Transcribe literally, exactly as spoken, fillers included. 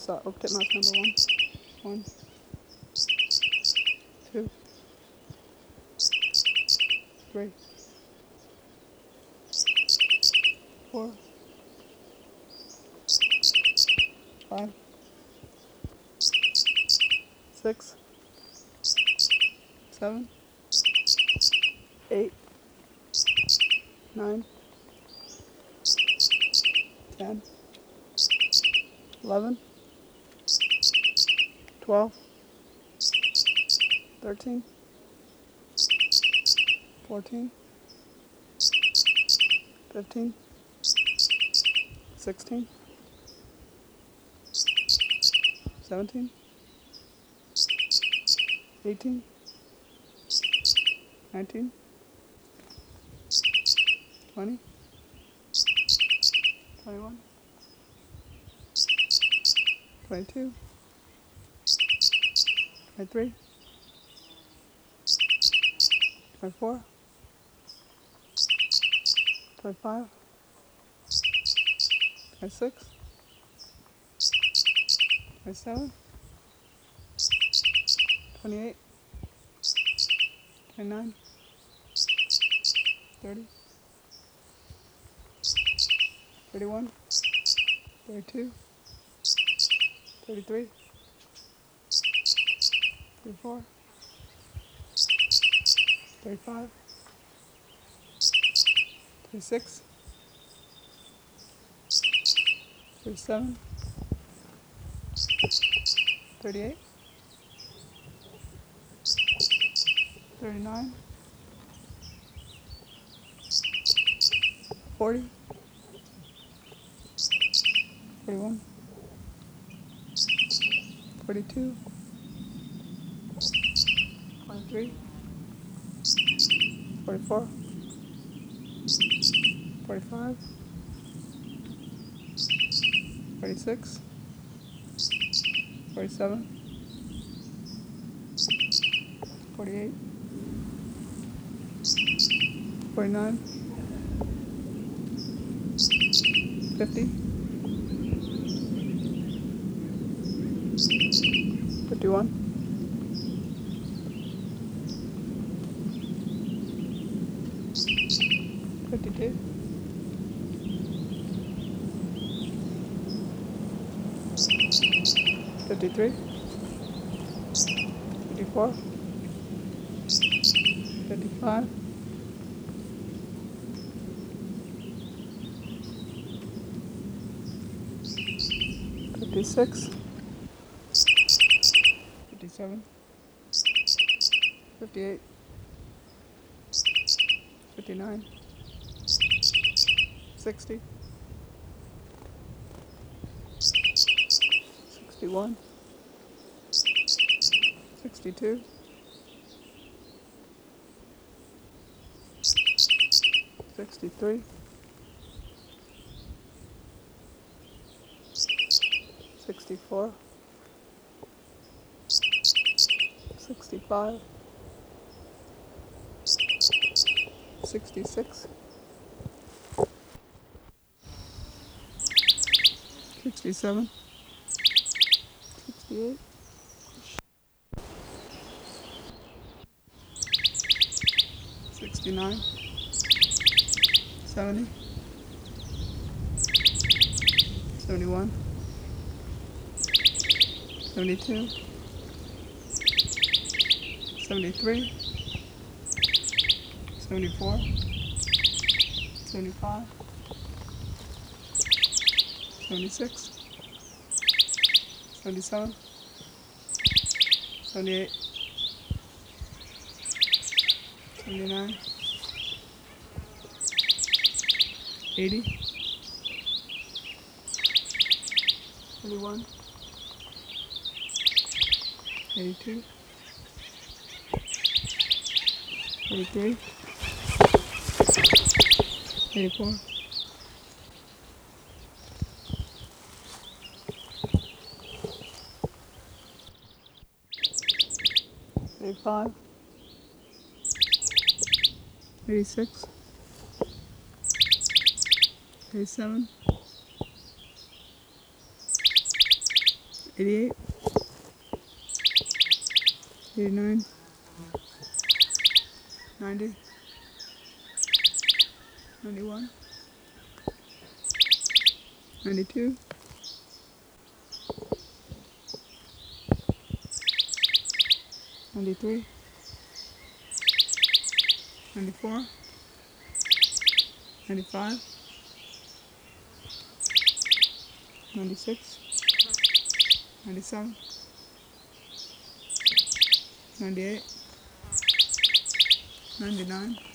So octet mouse number one. One, two, three, four, five, six, seven, eight, nine, ten, eleven, twelve, thirteen, fourteen, fifteen, sixteen, seventeen, eighteen, nineteen, twenty, twenty-one, twenty-two, twenty-three, twenty-four, twenty-five, twenty-six, twenty-seven, twenty-eight, twenty-nine, thirty, thirty-one, thirty-two, thirty-three, thirty-four, thirty-five, thirty-six, thirty-seven, thirty-eight, thirty-nine, forty, forty-one, forty-two, forty-three, forty-four, forty-five, forty-six, forty-seven, forty-eight, forty-nine, fifty, fifty-one, fifty-two, fifty-three, fifty-four, fifty-five, fifty-six, fifty-seven, fifty-eight, fifty-nine, sixty, sixty-one, sixty-two, sixty-three, sixty-four, sixty-five, sixty-six, sixty-seven, sixty-eight, sixty-nine, seventy, seventy-one, seventy-two, seventy-three, seventy-four, seventy-five, seventy-six, seventy-seven, seventy-eight, seventy-nine, eighty, eighty-one, eighty-two, eighty-three, eighty-four, eighty-five, eighty-six, eighty-seven, eighty-eight, eighty-nine, ninety, ninety-one, ninety-two, ninety-three, ninety-four, ninety-five, ninety-six, ninety-seven, ninety-eight, ninety-nine,